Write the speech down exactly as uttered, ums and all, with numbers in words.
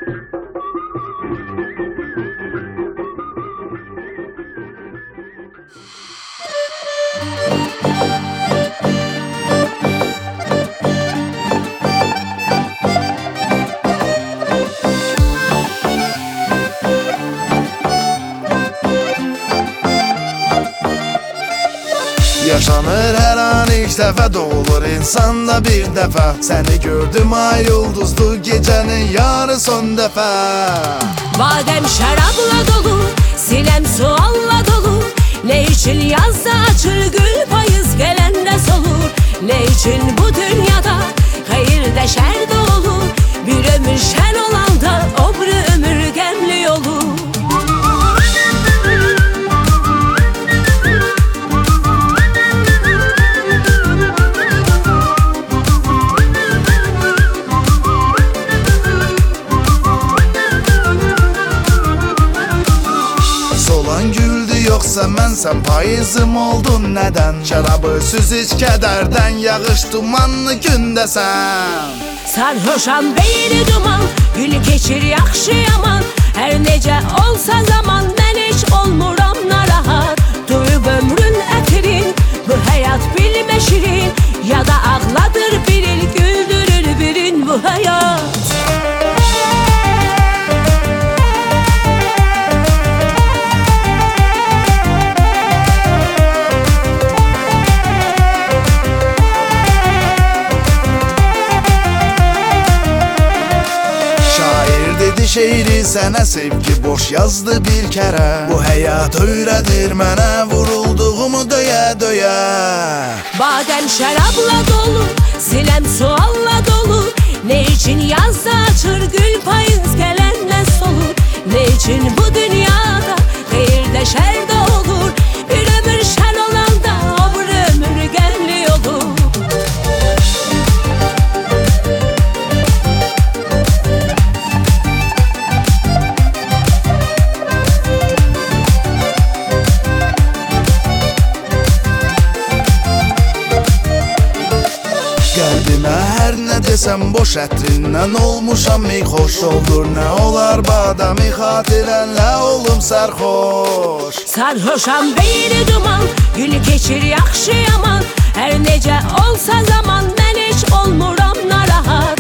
Yaşanır her an ilk defa, doğulur insanda bir defa. Seni gördüm ay yıldızlı gecenin yarı son defa. Badem şarapla dolu, sinem sualla dolu. Ne için yazda açır gül payız gelende solur. Ne için bu dünyada hayır de şer de olur. Bir ömür şen olan da öbrü ömür gemli olur. Solan güldü yoksa mən, sen payızım oldun neden? Şarabı süz iç kederden, yağış dumanlı gündesen. Sarhoşam beyni duman, gül geçir yaxşı yaman. Her necə olsa zaman mən heç olmuram narahat. Duyub ömrün ətrin, bu həyat bilmə şirin. Ya da ağladır biril, güldürür birin bu həyat. Şeiri sənə sevgi boş yazdı bir kere. Bu həyat öyrədir mənə, vurulduğumu döyə döyə. Badem şarapla dolu, silem sualla dolu. Ne için yazda açır gül payız gelende solur. Ne için bu dünyada hayır de şer de olur. Bir ömür şen olan da öbür ömür gemli olur. Qəlbimə hər nə desəm boş ətrindən olmuşam mi xoş olur. Nə olar badami xatirənlə olum sərxoş. Sarhoşam beyni duman, gül geçir yaxşı yaman. Her necə olsa zaman mən heç olmuram narahat.